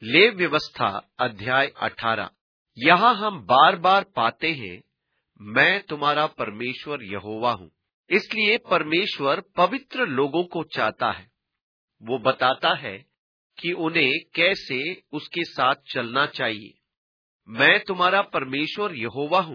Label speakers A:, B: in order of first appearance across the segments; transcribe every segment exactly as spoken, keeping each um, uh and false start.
A: Levy व्यवस्था अध्याय अठारह। यहाँ हम बार बार पाते हैं, मैं तुम्हारा परमेश्वर यहोवा हूँ। इसलिए परमेश्वर पवित्र लोगों को चाहता है। वो बताता है कि उन्हें कैसे उसके साथ चलना चाहिए। मैं तुम्हारा परमेश्वर यहोवा हूँ।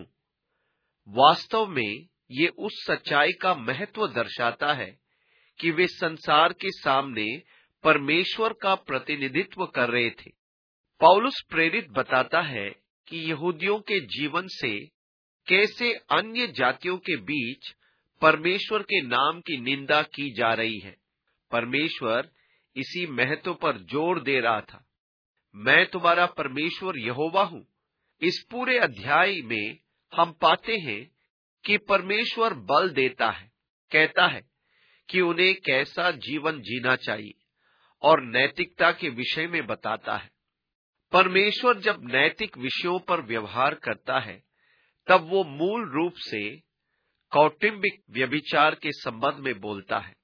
A: वास्तव में ये उस सच्चाई का महत्व दर्शाता है कि वे संसार के सामने परमेश्वर का प्रतिनिधित्व कर रहे थे। पौलुस प्रेरित बताता है कि यहूदियों के जीवन से कैसे अन्य जातियों के बीच परमेश्वर के नाम की निंदा की जा रही है। परमेश्वर इसी महत्व पर जोर दे रहा था। मैं तुम्हारा परमेश्वर यहोवा हूँ। इस पूरे अध्याय में हम पाते हैं कि परमेश्वर बल देता है, कहता है कि उन्हें कैसा जीवन जीना चाहिए और नैतिकता के विषय में बताता है। परमेश्वर जब नैतिक विषयों पर व्यवहार करता है, तब वो मूल रूप से कौटुंबिक व्यभिचार के संबंध में बोलता है।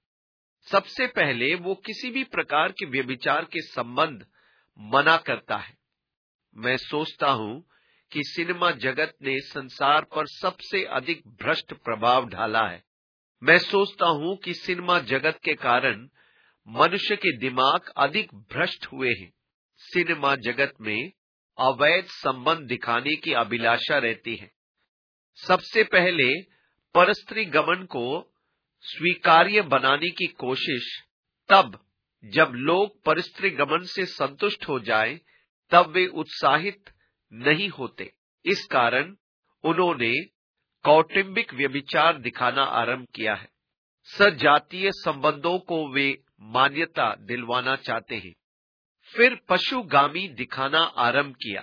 A: सबसे पहले वो किसी भी प्रकार के व्यभिचार के संबंध मना करता है। मैं सोचता हूं कि सिनेमा जगत ने संसार पर सबसे अधिक भ्रष्ट प्रभाव डाला है। मैं सोचता हूं कि सिनेमा जगत के कारण मनुष्य के दिमाग अधिक भ्रष्ट हुए हैं। सिनेमा जगत में अवैध संबंध दिखाने की अभिलाषा रहती है। सबसे पहले परस्त्री गमन को स्वीकार्य बनाने की कोशिश, तब जब लोग परस्त्री गमन से संतुष्ट हो जाएं, तब वे उत्साहित नहीं होते। इस कारण उन्होंने कौटुंबिक व्यभिचार दिखाना आरंभ किया है। सजातीय संबंधों को वे मान्यता दिलवाना चाहते हैं। फिर पशुगामी दिखाना आरंभ किया।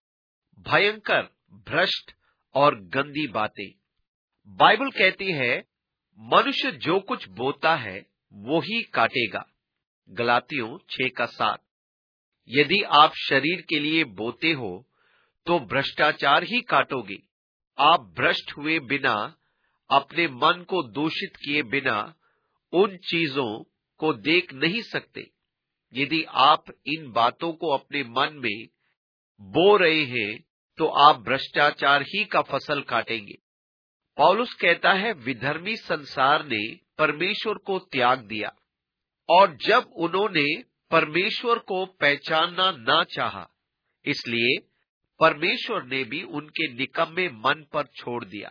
A: भयंकर, भ्रष्ट और गंदी बातें। बाइबल कहती है, मनुष्य जो कुछ बोता है वो ही काटेगा। गलातियों छह का सात। यदि आप शरीर के लिए बोते हो तो भ्रष्टाचार ही काटोगे। आप भ्रष्ट हुए बिना, अपने मन को दूषित किए बिना उन चीजों को देख नहीं सकते। यदि आप इन बातों को अपने मन में बो रहे हैं, तो आप भ्रष्टाचार ही का फसल काटेंगे। पौलुस कहता है, विधर्मी संसार ने परमेश्वर को त्याग दिया, और जब उन्होंने परमेश्वर को पहचानना ना चाहा, इसलिए परमेश्वर ने भी उनके निकम्मे मन पर छोड़ दिया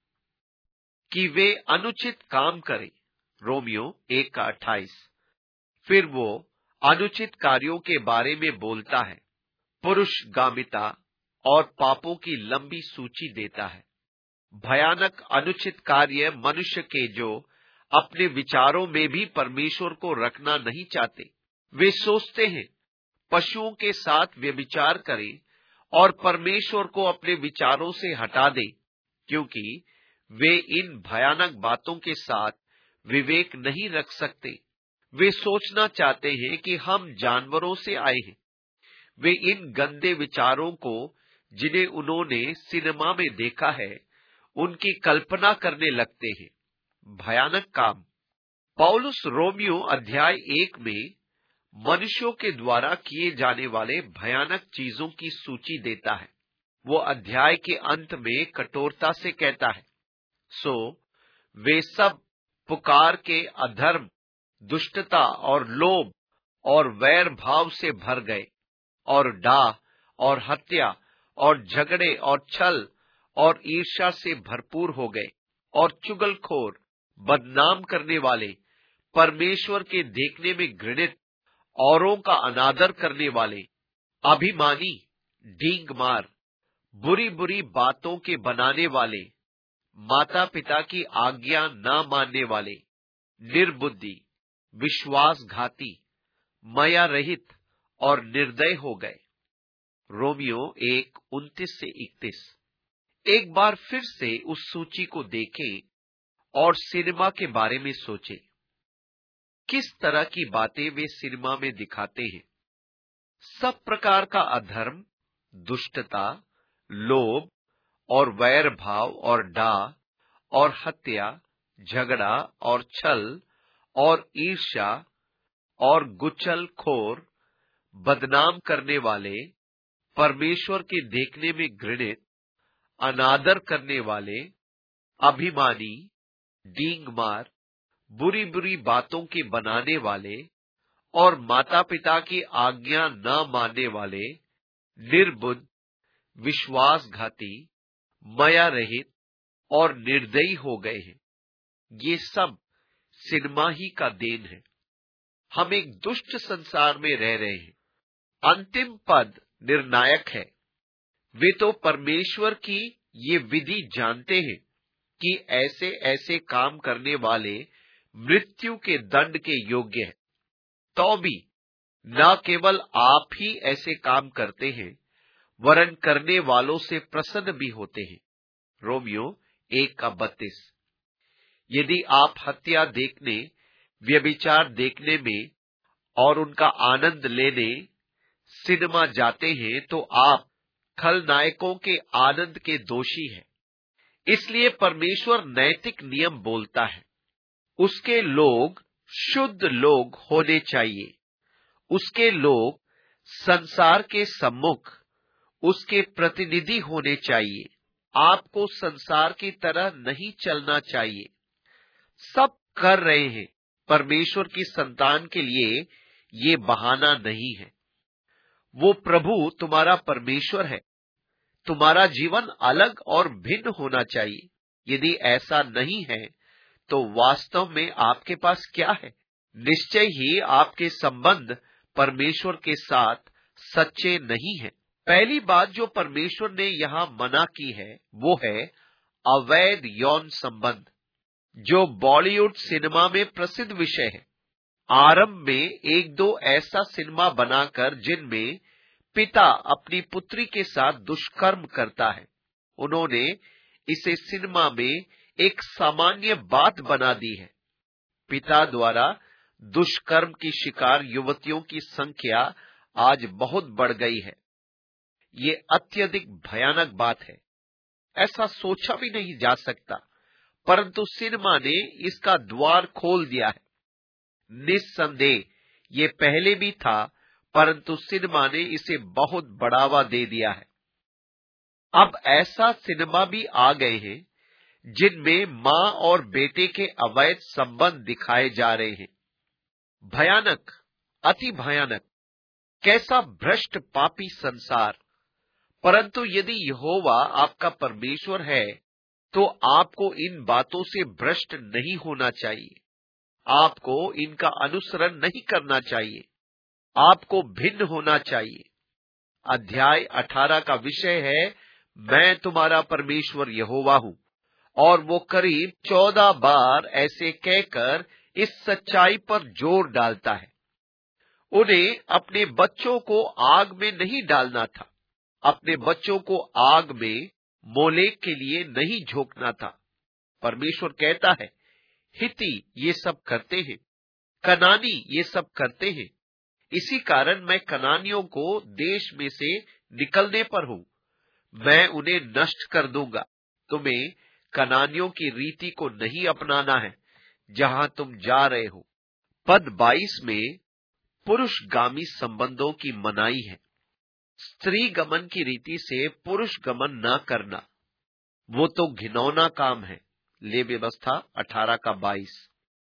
A: कि वे अनुचित काम करें। रोमियो एक का अट्ठाईस। फिर वो अनुचित कार्यों के बारे में बोलता है, पुरुषगामिता और पापों की लंबी सूची देता है। भयानक अनुचित कार्य मनुष्य के जो अपने विचारों में भी परमेश्वर को रखना नहीं चाहते। वे सोचते हैं पशुओं के साथ व्यभिचार करें और परमेश्वर को अपने विचारों से हटा दें, क्योंकि वे इन भयानक बातों के साथ विवेक नहीं रख सकते। वे सोचना चाहते हैं कि हम जानवरों से आए हैं। वे इन गंदे विचारों को, जिन्हें उन्होंने सिनेमा में देखा है, उनकी कल्पना करने लगते हैं। भयानक काम। पौलुस रोमियो अध्याय एक में मनुष्यों के द्वारा किए जाने वाले भयानक चीजों की सूची देता है। वो अध्याय के अंत में कठोरता से कहता है, सो वे सब पुकार के अधर्म, दुष्टता और लोभ और वैर भाव से भर गए, और डाह और हत्या और झगड़े और छल और ईर्ष्या से भरपूर हो गए, और चुगलखोर, बदनाम करने वाले, परमेश्वर के देखने में घृणित, औरों का अनादर करने वाले, अभिमानी, डींग मार, बुरी बुरी बातों के बनाने वाले, माता पिता की आज्ञा न मानने वाले, निर्बुद्धि, विश्वासघाती, मया रहित और निर्दय हो गए। रोमियो एक उनतीस से इकतीस। एक बार फिर से उस सूची को देखें और सिनेमा के बारे में सोचें। किस तरह की बातें वे सिनेमा में दिखाते हैं। सब प्रकार का अधर्म, दुष्टता, लोभ और वैर भाव और डाह और हत्या, झगड़ा और छल और ईर्ष्या और गुचल खोर, बदनाम करने वाले, परमेश्वर के देखने में घृणित, अनादर करने वाले, अभिमानी, डींगमार, बुरी बुरी बातों के बनाने वाले और माता पिता की आज्ञा न मानने वाले, निर्बुद्ध, विश्वासघाती, मया रहित और निर्दयी हो गए हैं। ये सब सिनमा ही का देन है। हम एक दुष्ट संसार में रह रहे हैं। अंतिम पद निर्णायक है। वे तो परमेश्वर की ये विधि जानते हैं कि ऐसे ऐसे काम करने वाले मृत्यु के दंड के योग्य हैं। तो भी न केवल आप ही ऐसे काम करते हैं, वरन करने वालों से प्रसन्न भी होते हैं। रोमियो एक का बत्तीस। यदि आप हत्या देखने, व्यभिचार देखने में और उनका आनंद लेने सिनेमा जाते हैं, तो आप खलनायकों के आनंद के दोषी हैं। इसलिए परमेश्वर नैतिक नियम बोलता है। उसके लोग शुद्ध लोग होने चाहिए। उसके लोग संसार के सम्मुख उसके प्रतिनिधि होने चाहिए। आपको संसार की तरह नहीं चलना चाहिए। सब कर रहे हैं। परमेश्वर की संतान के लिए ये बहाना नहीं है। वो प्रभु तुम्हारा परमेश्वर है। तुम्हारा जीवन अलग और भिन्न होना चाहिए। यदि ऐसा नहीं है तो वास्तव में आपके पास क्या है? निश्चय ही आपके संबंध परमेश्वर के साथ सच्चे नहीं हैं। पहली बात जो परमेश्वर ने यहाँ मना की है वो है अवैध यौन संबंध, जो बॉलीवुड सिनेमा में प्रसिद्ध विषय है। आरंभ में एक दो ऐसा सिनेमा बनाकर जिनमें पिता अपनी पुत्री के साथ दुष्कर्म करता है, उन्होंने इसे सिनेमा में एक सामान्य बात बना दी है। पिता द्वारा दुष्कर्म की शिकार युवतियों की संख्या आज बहुत बढ़ गई है। ये अत्यधिक भयानक बात है। ऐसा सोचा भी नहीं जा सकता, परंतु सिनेमा ने इसका द्वार खोल दिया है। निस्संदेह ये पहले भी था, परंतु सिनेमा ने इसे बहुत बढ़ावा दे दिया है। अब ऐसा सिनेमा भी आ गए हैं जिनमें मां और बेटे के अवैध संबंध दिखाए जा रहे हैं। भयानक, अति भयानक। कैसा भ्रष्ट पापी संसार। परंतु यदि यहोवा आपका परमेश्वर है तो आपको इन बातों से भ्रष्ट नहीं होना चाहिए। आपको इनका अनुसरण नहीं करना चाहिए। आपको भिन्न होना चाहिए। अध्याय अठारह का विषय है मैं तुम्हारा परमेश्वर यहोवा हूं, और वो करीब चौदह बार ऐसे कहकर इस सच्चाई पर जोर डालता है। उन्हें अपने बच्चों को आग में नहीं डालना था। अपने बच्चों को आग में मोलेक के लिए नहीं झोंकना था। परमेश्वर कहता है हिती ये सब करते हैं, कनानी ये सब करते हैं। इसी कारण मैं कनानियों को देश में से निकलने पर हूं। मैं उन्हें नष्ट कर दूंगा। तुम्हें कनानियों की रीति को नहीं अपनाना है जहां तुम जा रहे हो। पद बाईस में पुरुषगामी संबंधों की मनाही है। स्त्री गमन की रीति से पुरुष गमन न करना, वो तो घिनौना काम है। ले व्यवस्था अठारह का बाईस।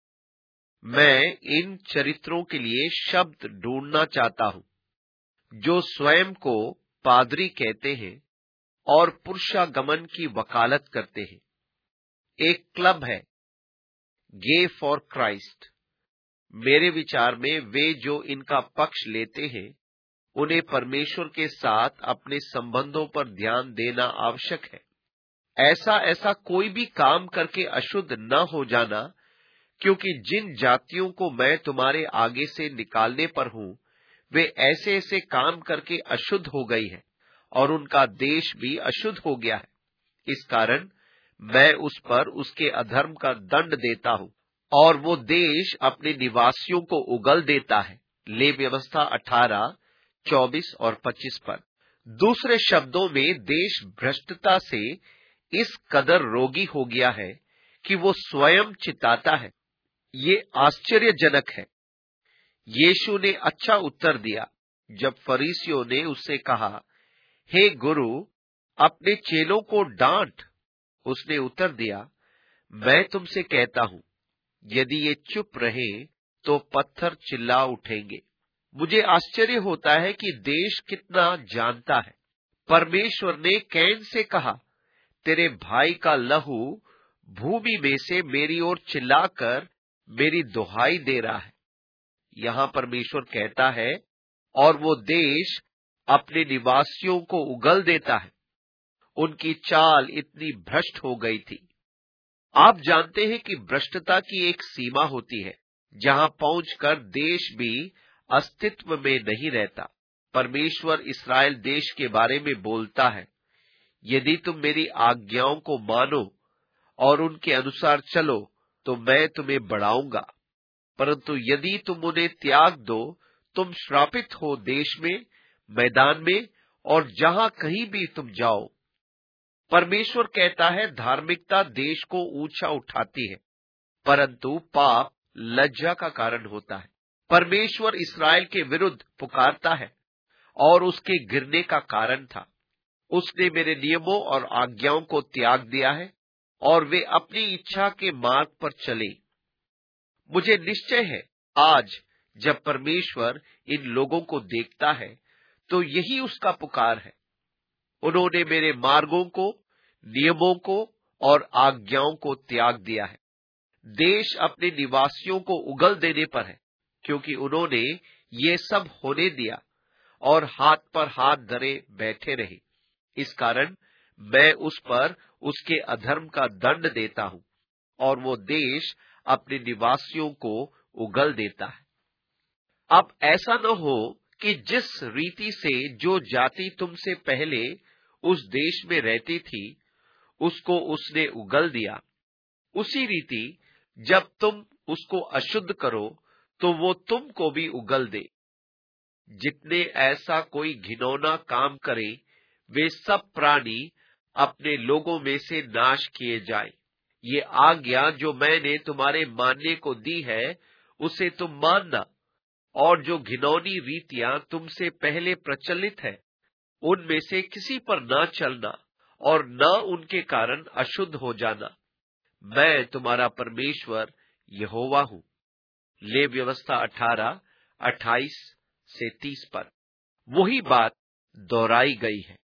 A: मैं इन चरित्रों के लिए शब्द ढूंढना चाहता हूं जो स्वयं को पादरी कहते हैं और पुरुषागमन की वकालत करते हैं। एक क्लब है गे फॉर क्राइस्ट। मेरे विचार में वे जो इनका पक्ष लेते हैं उन्हें परमेश्वर के साथ अपने संबंधों पर ध्यान देना आवश्यक है। ऐसा ऐसा कोई भी काम करके अशुद्ध न हो जाना, क्योंकि जिन जातियों को मैं तुम्हारे आगे से निकालने पर हूं वे ऐसे ऐसे काम करके अशुद्ध हो गई है और उनका देश भी अशुद्ध हो गया है। इस कारण मैं उस पर उसके अधर्म का दंड देता हूं और वो देश अपने निवासियों को उगल देता है। ले व्यवस्था अठारह चौबीस और पच्चीस पर। दूसरे शब्दों में देश भ्रष्टता से इस कदर रोगी हो गया है कि वो स्वयं चिताता है। ये आश्चर्यजनक है। यीशु ने अच्छा उत्तर दिया। जब फरीसियों ने उससे कहा, हे गुरु, अपने चेलों को डांट, उसने उत्तर दिया, मैं तुमसे कहता हूं, यदि ये चुप रहे तो पत्थर चिल्ला उठेंगे। मुझे आश्चर्य होता है कि देश कितना जानता है। परमेश्वर ने कैन से कहा, तेरे भाई का लहू भूमि में से मेरी ओर चिल्लाकर मेरी दुहाई दे रहा है। यहां परमेश्वर कहता है, और वो देश अपने निवासियों को उगल देता है। उनकी चाल इतनी भ्रष्ट हो गई थी। आप जानते हैं कि भ्रष्टता की एक सीमा होती है, जहां पहुंचकर देश भी अस्तित्व में नहीं रहता। परमेश्वर इस्राएल देश के बारे में बोलता है, यदि तुम मेरी आज्ञाओं को मानो और उनके अनुसार चलो तो मैं तुम्हें बढ़ाऊंगा, परंतु यदि तुम उन्हें त्याग दो, तुम श्रापित हो देश में, मैदान में और जहां कहीं भी तुम जाओ। परमेश्वर कहता है, धार्मिकता देश को ऊंचा उठाती है, परंतु पाप लज्जा का कारण होता है। परमेश्वर इस्राएल के विरुद्ध पुकारता है और उसके गिरने का कारण था। उसने मेरे नियमों और आज्ञाओं को त्याग दिया है और वे अपनी इच्छा के मार्ग पर चले। मुझे निश्चय है, आज जब परमेश्वर इन लोगों को देखता है तो यही उसका पुकार है। उन्होंने मेरे मार्गों को, नियमों को और आज्ञाओं को त्याग दिया है। देश अपने निवासियों को उगल देने पर है, क्योंकि उन्होंने ये सब होने दिया और हाथ पर हाथ धरे बैठे रहे। इस कारण मैं उस पर उसके अधर्म का दंड देता हूं और वो देश अपने निवासियों को उगल देता है। अब ऐसा न हो कि जिस रीति से जो जाति तुमसे पहले उस देश में रहती थी, उसको उसने उगल दिया, उसी रीति जब तुम उसको अशुद्ध करो तो वो तुमको भी उगल दे। जितने ऐसा कोई घिनौना काम करे, वे सब प्राणी अपने लोगों में से नाश किए जाएं। ये आज्ञा जो मैंने तुम्हारे मानने को दी है, उसे तुम मानना, और जो घिनौनी रीतियां तुमसे पहले प्रचलित है, उनमें से किसी पर न चलना और न उनके कारण अशुद्ध हो जाना। मैं तुम्हारा परमेश्वर यहोवा हूं। ले व्यवस्था अठारह अट्ठाईस से तीस पर वही बात दोहराई गई है।